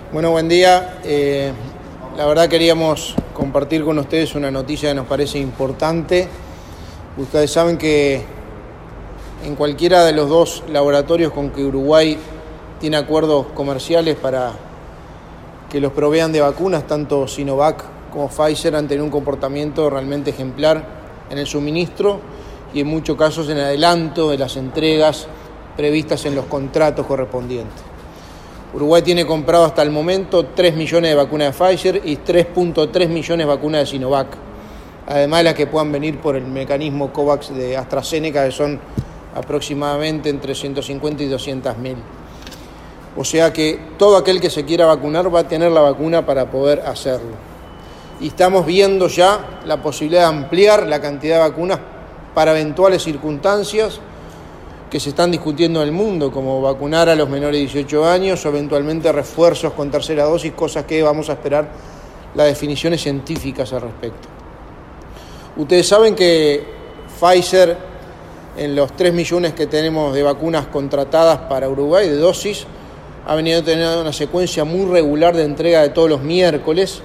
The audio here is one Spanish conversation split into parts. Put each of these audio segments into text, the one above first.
Bueno, buen día. La verdad queríamos compartir con ustedes una noticia que nos parece importante. Ustedes saben que en cualquiera de los dos laboratorios con que Uruguay tiene acuerdos comerciales para que los provean de vacunas, tanto Sinovac como Pfizer han tenido un comportamiento realmente ejemplar en el suministro y en muchos casos en el adelanto de las entregas previstas en los contratos correspondientes. Uruguay tiene comprado hasta el momento 3 millones de vacunas de Pfizer y 3.3 millones de vacunas de Sinovac, además de las que puedan venir por el mecanismo COVAX de AstraZeneca, que son aproximadamente entre 150 y 200.000. O sea que todo aquel que se quiera vacunar va a tener la vacuna para poder hacerlo. Y estamos viendo ya la posibilidad de ampliar la cantidad de vacunas para eventuales circunstancias que se están discutiendo en el mundo, como vacunar a los menores de 18 años o eventualmente refuerzos con tercera dosis, cosas que vamos a esperar las definiciones científicas al respecto. Ustedes saben que Pfizer, en los 3 millones que tenemos de vacunas contratadas para Uruguay, de dosis, ha venido teniendo una secuencia muy regular de entrega de todos los miércoles,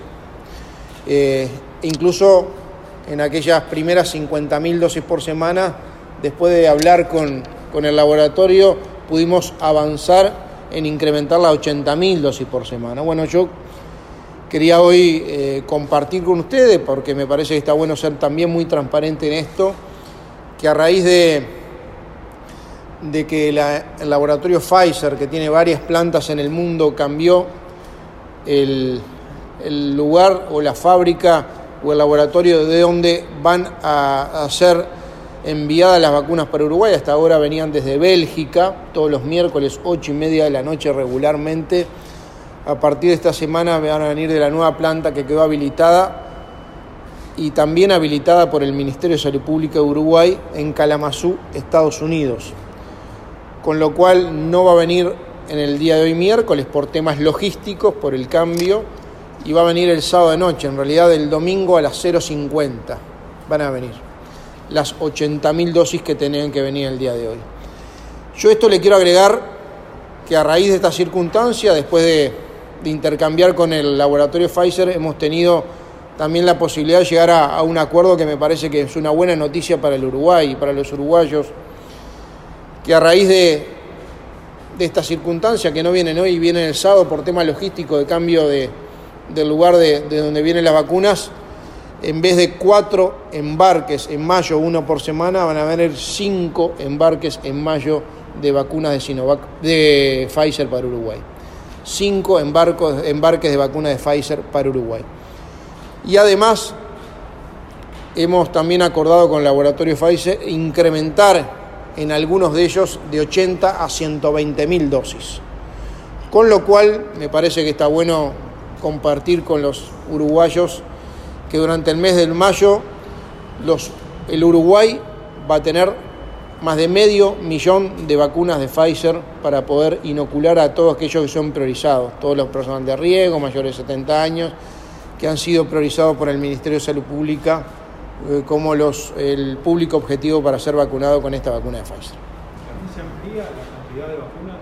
incluso en aquellas primeras 50.000 dosis por semana. Después de hablar con el laboratorio, pudimos avanzar en incrementar las 80.000 dosis por semana. Bueno, yo quería hoy compartir con ustedes, porque me parece que está bueno ser también muy transparente en esto, que a raíz de que el laboratorio Pfizer, que tiene varias plantas en el mundo, cambió el lugar o la fábrica o el laboratorio de donde van a ser enviadas las vacunas para Uruguay. Hasta ahora venían desde Bélgica, todos los miércoles 8:30 de la noche regularmente. A partir de esta semana van a venir de la nueva planta que quedó habilitada y también habilitada por el Ministerio de Salud Pública de Uruguay en Kalamazoo, Estados Unidos. Con lo cual no va a venir en el día de hoy miércoles por temas logísticos, por el cambio, y va a venir el sábado de noche, en realidad el domingo a las 0:50 van a venir las 80.000 dosis que tenían que venir el día de hoy. Yo esto le quiero agregar que a raíz de esta circunstancia, después de intercambiar con el laboratorio Pfizer, hemos tenido también la posibilidad de llegar a un acuerdo que me parece que es una buena noticia para el Uruguay y para los uruguayos, que a raíz de esta circunstancia, que no vienen hoy y vienen el sábado por tema logístico de cambio del lugar de donde vienen las vacunas, en vez de 4 embarques en mayo, 1 por semana, van a haber 5 embarques en mayo de vacunas de Sinovac, de Pfizer para Uruguay. 5 embarques de vacunas de Pfizer para Uruguay. Y además, hemos también acordado con el laboratorio Pfizer incrementar en algunos de ellos de 80 a 120.000 dosis. Con lo cual, me parece que está bueno compartir con los uruguayos que durante el mes de mayo el Uruguay va a tener más de 500.000 de vacunas de Pfizer para poder inocular a todos aquellos que son priorizados, todos los personas de riesgo, mayores de 70 años, que han sido priorizados por el Ministerio de Salud Pública como el público objetivo para ser vacunado con esta vacuna de Pfizer. ¿Se amplía la cantidad de vacunas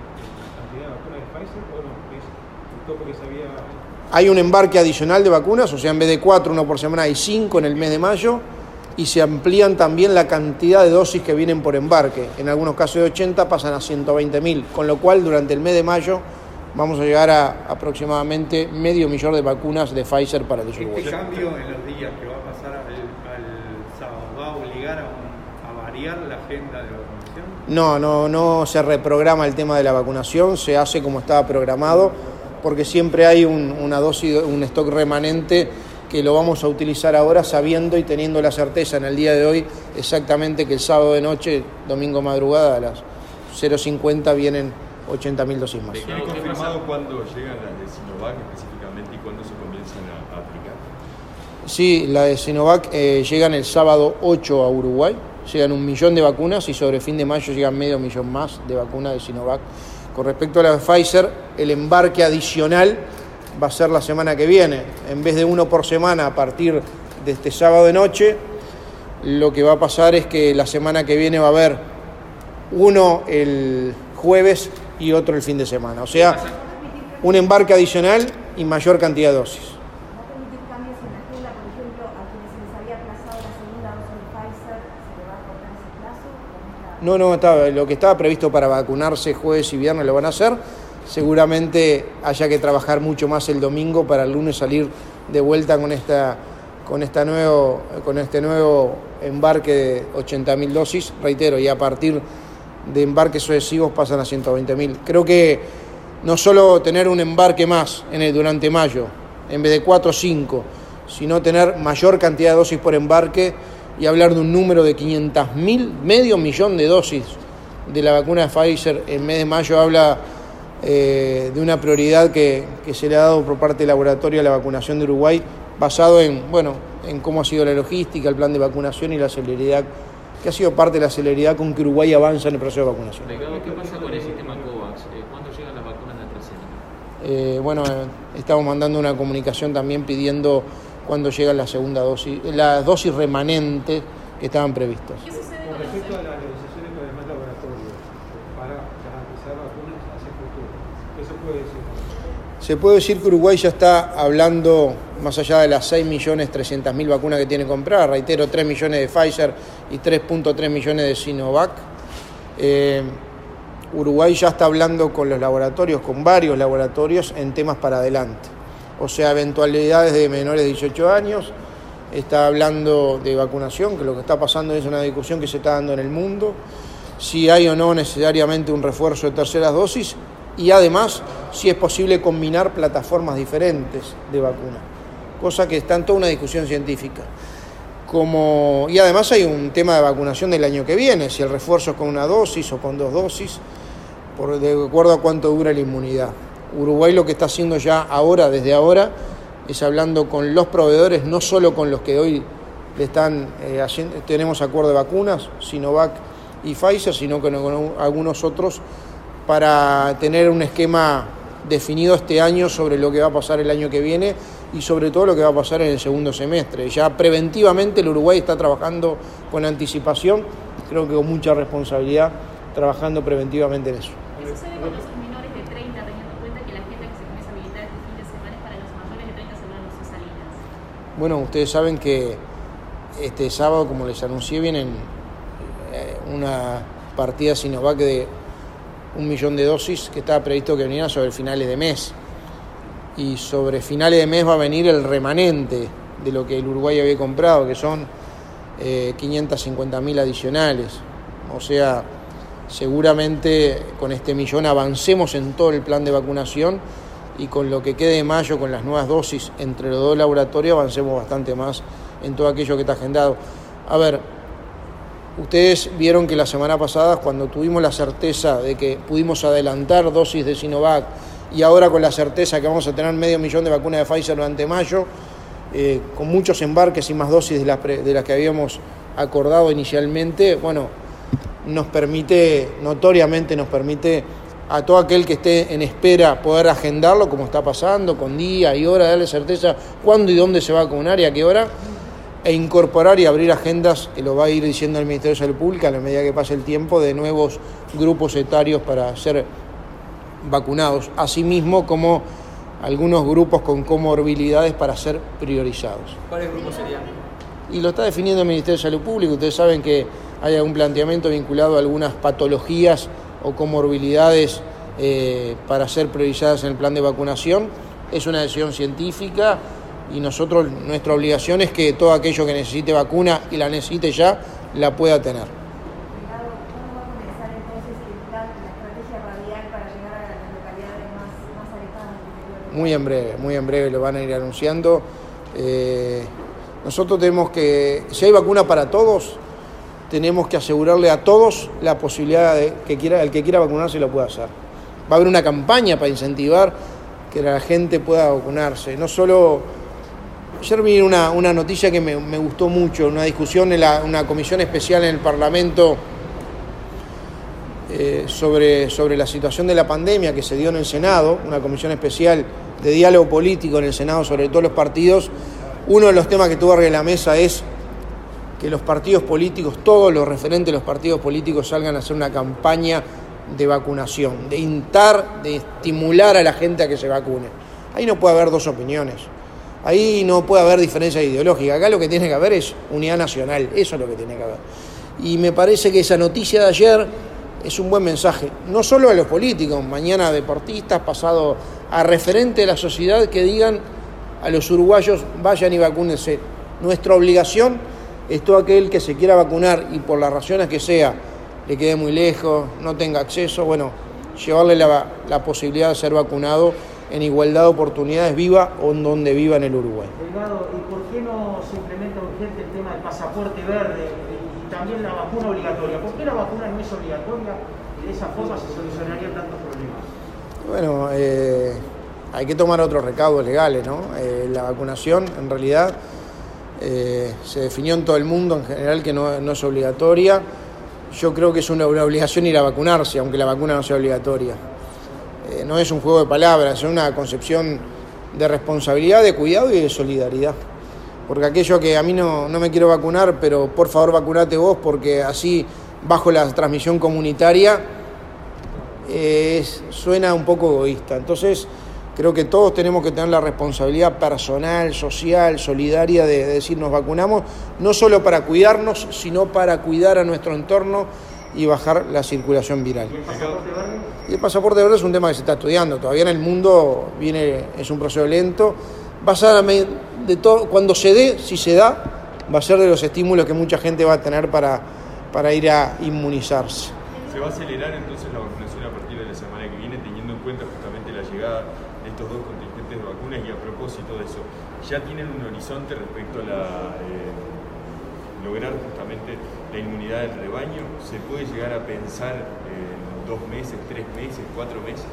de Pfizer o no? ¿Es todo porque se había...? Hay un embarque adicional de vacunas, o sea, en vez de 4, 1 por semana, hay 5 en el mes de mayo, y se amplían también la cantidad de dosis que vienen por embarque. En algunos casos de 80 pasan a 120.000, con lo cual durante el mes de mayo vamos a llegar a aproximadamente 500.000 de vacunas de Pfizer para el Uruguay. ¿Este cambio en los días que va a pasar al sábado va a obligar a variar la agenda de vacunación? No se reprograma el tema de la vacunación, se hace como estaba programado, porque siempre hay una dosis, un stock remanente que lo vamos a utilizar ahora sabiendo y teniendo la certeza en el día de hoy exactamente que el sábado de noche, domingo madrugada a las 0:50 vienen 80.000 dosis más. ¿Tiene confirmado cuándo llegan las de Sinovac específicamente y cuándo se comienzan a aplicar? Sí, las de Sinovac llegan el sábado 8 a Uruguay, llegan 1 millón de vacunas y sobre fin de mayo llegan 500.000 más de vacunas de Sinovac. Con respecto a la de Pfizer, el embarque adicional va a ser la semana que viene. En vez de 1 por semana a partir de este sábado de noche, lo que va a pasar es que la semana que viene va a haber uno el jueves y otro el fin de semana. O sea, un embarque adicional y mayor cantidad de dosis. ¿Va a permitir cambios en la agenda, por ejemplo, a quienes se les había aplazado la segunda dosis de Pfizer, se le va a cortar ese plazo? No, lo que estaba previsto para vacunarse jueves y viernes lo van a hacer. Seguramente haya que trabajar mucho más el domingo para el lunes salir de vuelta con este nuevo embarque de 80.000 dosis, reitero, y a partir de embarques sucesivos pasan a 120.000. Creo que no solo tener un embarque más durante mayo, en vez de 4 o 5, sino tener mayor cantidad de dosis por embarque y hablar de un número de 500.000, medio millón de dosis de la vacuna de Pfizer en mes de mayo, habla de una prioridad que se le ha dado por parte del laboratorio a la vacunación de Uruguay, basado en cómo ha sido la logística, el plan de vacunación y la celeridad, que ha sido parte de la celeridad con que Uruguay avanza en el proceso de vacunación. ¿Qué pasa con el sistema COVAX? ¿Cuándo llegan las vacunas de AstraZeneca? Estamos mandando una comunicación también pidiendo cuándo llega la segunda dosis, las dosis remanentes que estaban previstas. Con respecto a las negociaciones con demás laboratorios para garantizar vacunas hacia el futuro, ¿qué se puede decir? Se puede decir que Uruguay ya está hablando, más allá de las 6.300.000 vacunas que tiene compradas, reitero, 3 millones de Pfizer y 3.3 millones de Sinovac. Uruguay ya está hablando con los laboratorios, con varios laboratorios, en temas para adelante. O sea, eventualidades de menores de 18 años, está hablando de vacunación, que lo que está pasando es una discusión que se está dando en el mundo, si hay o no necesariamente un refuerzo de terceras dosis, y además si es posible combinar plataformas diferentes de vacuna, cosa que está en toda una discusión científica. Y además hay un tema de vacunación del año que viene, si el refuerzo es con una dosis o con 2 dosis, de acuerdo a cuánto dura la inmunidad. Uruguay lo que está haciendo ya ahora, desde ahora, es hablando con los proveedores, no solo con los que hoy le están tenemos acuerdo de vacunas, Sinovac y Pfizer, sino con algunos otros, para tener un esquema definido este año sobre lo que va a pasar el año que viene y sobre todo lo que va a pasar en el segundo semestre. Ya preventivamente el Uruguay está trabajando con anticipación, creo que con mucha responsabilidad, trabajando preventivamente en eso. ¿Qué sucede con los menores de 30, teniendo en cuenta que la agenda que se comienza a habilitar este fin de semana es para los mayores de 30 semanas no Salinas? Bueno, ustedes saben que este sábado, como les anuncié, vienen una partida Sinovac de 1 millón de dosis que estaba previsto que viniera sobre finales de mes. Y sobre finales de mes va a venir el remanente de lo que el Uruguay había comprado, que son 550.000 adicionales. O sea, seguramente con este millón avancemos en todo el plan de vacunación y con lo que quede de mayo, con las nuevas dosis entre los dos laboratorios, avancemos bastante más en todo aquello que está agendado. A ver, ustedes vieron que la semana pasada, cuando tuvimos la certeza de que pudimos adelantar dosis de Sinovac y ahora con la certeza que vamos a tener 500.000 de vacunas de Pfizer durante mayo, con muchos embarques y más dosis de las que habíamos acordado inicialmente, notoriamente nos permite a todo aquel que esté en espera poder agendarlo, como está pasando, con día y hora, darle certeza cuándo y dónde se va a vacunar y a qué hora, e incorporar y abrir agendas, que lo va a ir diciendo el Ministerio de Salud Pública a la medida que pase el tiempo, de nuevos grupos etarios para ser vacunados, asimismo como algunos grupos con comorbilidades para ser priorizados. ¿Cuáles grupos serían? Y lo está definiendo el Ministerio de Salud Pública. Ustedes saben que hay algún planteamiento vinculado a algunas patologías o comorbilidades para ser priorizadas en el plan de vacunación. Es una decisión científica y nuestra obligación es que todo aquello que necesite vacuna y la necesite ya, la pueda tener. ¿Cuándo va a comenzar entonces el plan, la estrategia radial para llegar a las localidades más alejadas del interior? Muy en breve lo van a ir anunciando. Nosotros tenemos que, si hay vacuna para todos, tenemos que asegurarle a todos la posibilidad de que el que quiera vacunarse lo pueda hacer. Va a haber una campaña para incentivar que la gente pueda vacunarse. No solo, ayer vi una noticia que me gustó mucho, una discusión en una comisión especial en el Parlamento sobre la situación de la pandemia que se dio en el Senado, una comisión especial de diálogo político en el Senado sobre todos los partidos. Uno de los temas que tuvo arriba de la mesa es que los partidos políticos, todos los referentes de los partidos políticos salgan a hacer una campaña de vacunación, de instar, de estimular a la gente a que se vacune. Ahí no puede haber dos opiniones, ahí no puede haber diferencia ideológica, acá lo que tiene que haber es unidad nacional, eso es lo que tiene que haber. Y me parece que esa noticia de ayer es un buen mensaje, no solo a los políticos, mañana a deportistas, pasado a referentes de la sociedad que digan a los uruguayos, vayan y vacúnense. Nuestra obligación es todo aquel que se quiera vacunar y por las razones que sea, le quede muy lejos, no tenga acceso, bueno, llevarle la posibilidad de ser vacunado en igualdad de oportunidades, viva o en donde viva en el Uruguay. Delgado, ¿y por qué no se implementa urgente el tema del pasaporte verde y también la vacuna obligatoria? ¿Por qué la vacuna no es obligatoria y de esa forma se solucionarían tantos problemas? Bueno, hay que tomar otros recaudos legales, ¿no? La vacunación, en realidad, se definió en todo el mundo en general que no es obligatoria. Yo creo que es una obligación ir a vacunarse, aunque la vacuna no sea obligatoria. No es un juego de palabras, es una concepción de responsabilidad, de cuidado y de solidaridad. Porque aquello que a mí no me quiero vacunar, pero por favor vacunate vos, porque así bajo la transmisión comunitaria, suena un poco egoísta. Entonces, creo que todos tenemos que tener la responsabilidad personal, social, solidaria de decir nos vacunamos, no solo para cuidarnos, sino para cuidar a nuestro entorno y bajar la circulación viral. ¿Y el pasaporte verde? Y el pasaporte verde es un tema que se está estudiando. Todavía en el mundo es un proceso lento. Va a ser de todo, cuando se dé, si se da, va a ser de los estímulos que mucha gente va a tener para ir a inmunizarse. ¿Se va a acelerar entonces la vacunación a partir de la semana que viene, teniendo en cuenta justamente la llegada de estos dos contingentes de vacunas? Y a propósito de eso, ¿ya tienen un horizonte respecto a lograr justamente la inmunidad del rebaño? ¿Se puede llegar a pensar en 2 meses, 3 meses, 4 meses?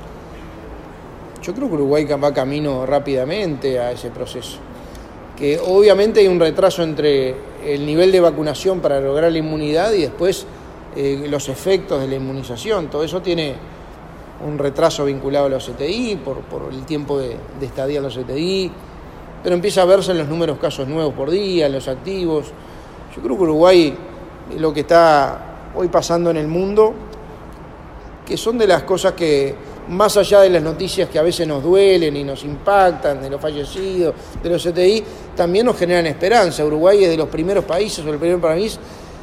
Yo creo que Uruguay va camino rápidamente a ese proceso. Que obviamente hay un retraso entre el nivel de vacunación para lograr la inmunidad y después los efectos de la inmunización. Todo eso tiene un retraso vinculado a los CTI, por el tiempo de estadía en los CTI, pero empieza a verse en los números de casos nuevos por día, en los activos. Yo creo que Uruguay, lo que está hoy pasando en el mundo, que son de las cosas que, más allá de las noticias que a veces nos duelen y nos impactan, de los fallecidos, de los CTI, también nos generan esperanza. Uruguay es de los primeros países, o el primer país,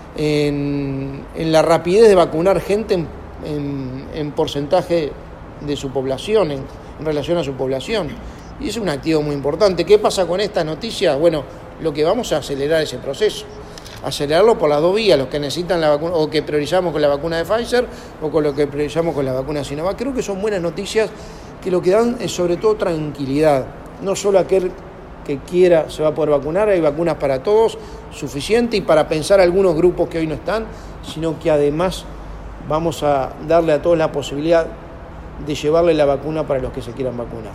en la rapidez de vacunar gente en porcentaje de su población, en relación a su población. Y es un activo muy importante. ¿Qué pasa con estas noticias? Bueno, lo que vamos a acelerar ese proceso. Acelerarlo por las dos vías, los que necesitan la vacuna, o que priorizamos con la vacuna de Pfizer, o con lo que priorizamos con la vacuna de Sinovac. Creo que son buenas noticias que lo que dan es sobre todo tranquilidad. No solo aquel que quiera se va a poder vacunar, hay vacunas para todos, suficiente, y para pensar algunos grupos que hoy no están, sino que además vamos a darle a todos la posibilidad de llevarle la vacuna para los que se quieran vacunar.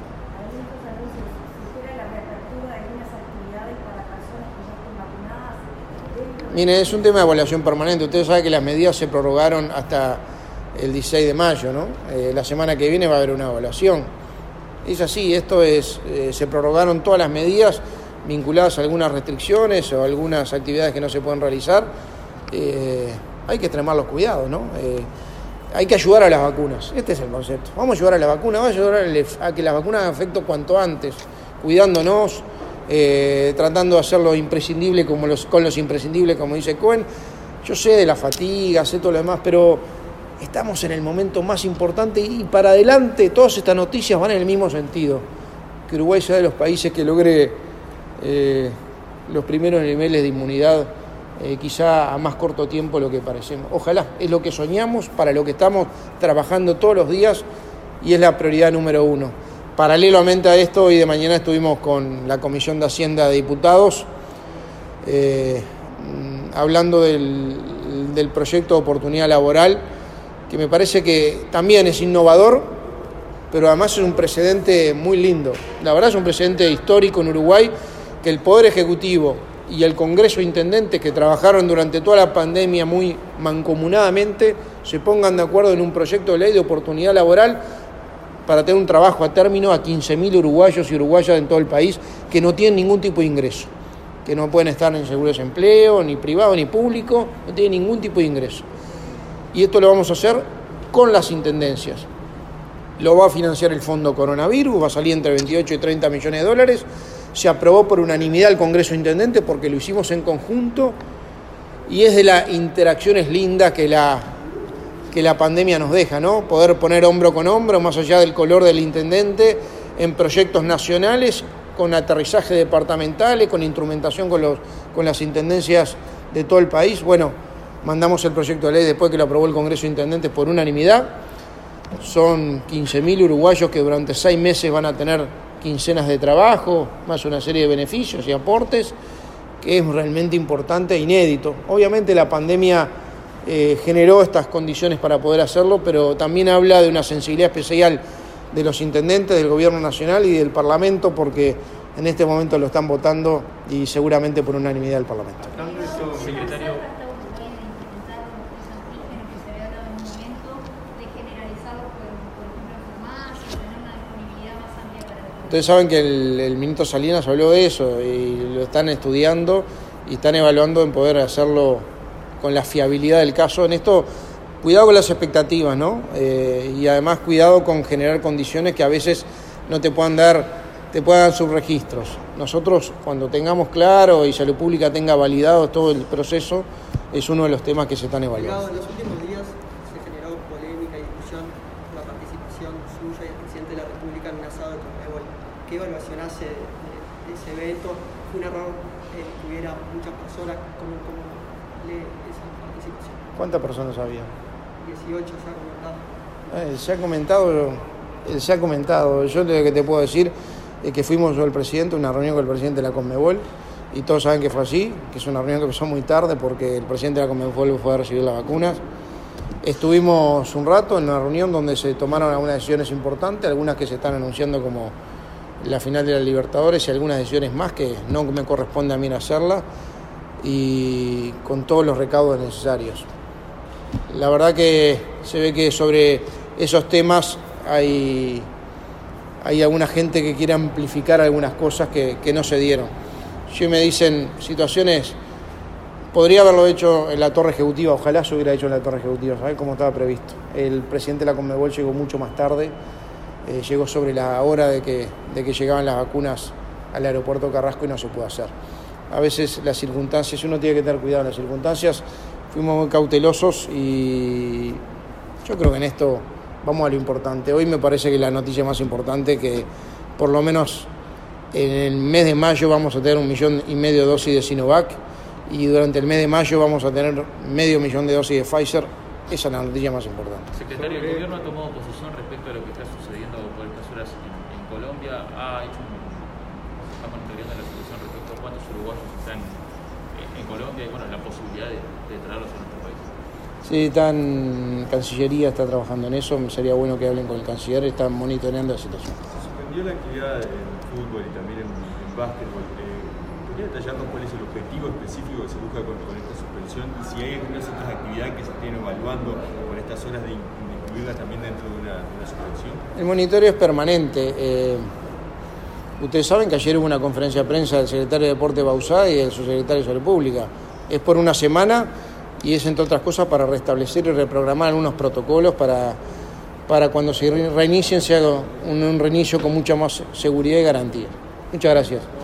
Mire, es un tema de evaluación permanente. Ustedes saben que las medidas se prorrogaron hasta el 16 de mayo, ¿no? La semana que viene va a haber una evaluación. Es así, se prorrogaron todas las medidas vinculadas a algunas restricciones o algunas actividades que no se pueden realizar. Hay que extremar los cuidados, ¿no? Hay que ayudar a las vacunas. Este es el concepto. Vamos a ayudar a la vacuna, vamos a ayudar a que las vacunas hagan efecto cuanto antes, cuidándonos, tratando de hacerlo imprescindible con los imprescindibles, como dice Cohen. Yo sé de la fatiga, sé todo lo demás, pero estamos en el momento más importante y para adelante todas estas noticias van en el mismo sentido. Que Uruguay sea de los países que logre los primeros niveles de inmunidad, quizá a más corto tiempo de lo que parecemos. Ojalá, es lo que soñamos, para lo que estamos trabajando todos los días y es la prioridad número 1. Paralelamente a esto, hoy de mañana estuvimos con la Comisión de Hacienda de Diputados hablando del proyecto de oportunidad laboral, que me parece que también es innovador, pero además es un precedente muy lindo. La verdad es un precedente histórico en Uruguay, que el Poder Ejecutivo y el Congreso de Intendentes, que trabajaron durante toda la pandemia muy mancomunadamente, se pongan de acuerdo en un proyecto de ley de oportunidad laboral para tener un trabajo a término a 15.000 uruguayos y uruguayas en todo el país que no tienen ningún tipo de ingreso, que no pueden estar en seguro de desempleo, ni privado ni público, no tienen ningún tipo de ingreso. Y esto lo vamos a hacer con las intendencias. Lo va a financiar el Fondo Coronavirus, va a salir entre 28 y 30 millones de dólares. Se aprobó por unanimidad el Congreso de Intendentes porque lo hicimos en conjunto y es de las interacciones lindas que la pandemia nos deja, ¿no? Poder poner hombro con hombro, más allá del color del intendente, en proyectos nacionales, con aterrizaje departamentales, con instrumentación con las intendencias de todo el país. Bueno, mandamos el proyecto de ley después que lo aprobó el Congreso de Intendentes por unanimidad. Son 15.000 uruguayos que durante 6 meses van a tener quincenas de trabajo, más una serie de beneficios y aportes, que es realmente importante e inédito. Obviamente la pandemia generó estas condiciones para poder hacerlo, pero también habla de una sensibilidad especial de los intendentes, del gobierno nacional y del Parlamento, porque en este momento lo están votando y seguramente por unanimidad del Parlamento. Secretario. Ustedes saben que el ministro Salinas habló de eso y lo están estudiando y están evaluando en poder hacerlo con la fiabilidad del caso. En esto, cuidado con las expectativas, ¿no? Y además cuidado con generar condiciones que a veces no te puedan dar subregistros. Nosotros, cuando tengamos claro y Salud Pública tenga validado todo el proceso, es uno de los temas que se están evaluando. En los últimos días se generó polémica y discusión por la participación suya y el presidente de la República en un asado de Conmebol. ¿Qué evaluación hace de ese evento? ¿Fue un error que hubiera muchas personas? ¿Cómo lee esa participación? ¿Cuántas personas había? 18 se ha comentado. Se ha comentado. Yo lo que te puedo decir es que fuimos yo el presidente, una reunión con el presidente de la Conmebol, y todos saben que fue así, que es una reunión que empezó muy tarde porque el presidente de la Conmebol fue a recibir las vacunas. Estuvimos un rato en una reunión donde se tomaron algunas decisiones importantes, algunas que se están anunciando como la final de la Libertadores y algunas decisiones más que no me corresponde a mí hacerlas, y con todos los recaudos necesarios. La verdad que se ve que sobre esos temas hay alguna gente que quiere amplificar algunas cosas que no se dieron. Si me dicen situaciones, podría haberlo hecho en la torre ejecutiva, ojalá se hubiera hecho en la torre ejecutiva, ¿sabes? Como estaba previsto. El presidente de la Conmebol llegó mucho más tarde, llegó sobre la hora de que llegaban las vacunas al aeropuerto Carrasco y no se pudo hacer. A veces las circunstancias, uno tiene que tener cuidado en las circunstancias, fuimos muy cautelosos y yo creo que en esto vamos a lo importante. Hoy me parece que la noticia más importante que por lo menos en el mes de mayo vamos a tener 1,5 millones de dosis de Sinovac y durante el mes de mayo vamos a tener 500,000 de dosis de Pfizer. Esa es la noticia más importante. Secretario, el gobierno ha tomado posición respecto a lo que está sucediendo por estas horas en Colombia. Está monitoreando la situación respecto a cuántos uruguayos están en Colombia y la posibilidad de traerlos a nuestro país. Sí, Cancillería está trabajando en eso, sería bueno que hablen con el canciller, están monitoreando la situación. Se suspendió la actividad en fútbol y también en básquetbol. ¿Podría detallarnos cuál es el objetivo específico que se busca con esta suspensión y si hay algunas otras actividades que se estén evaluando por estas horas de incluirlas también dentro de una suspensión? El monitoreo es permanente. Ustedes saben que ayer hubo una conferencia de prensa del secretario de Deporte Bauzá y del subsecretario de Salud Pública. Es por una semana y es, entre otras cosas, para restablecer y reprogramar algunos protocolos para cuando se reinicien, se haga un reinicio con mucha más seguridad y garantía. Muchas gracias.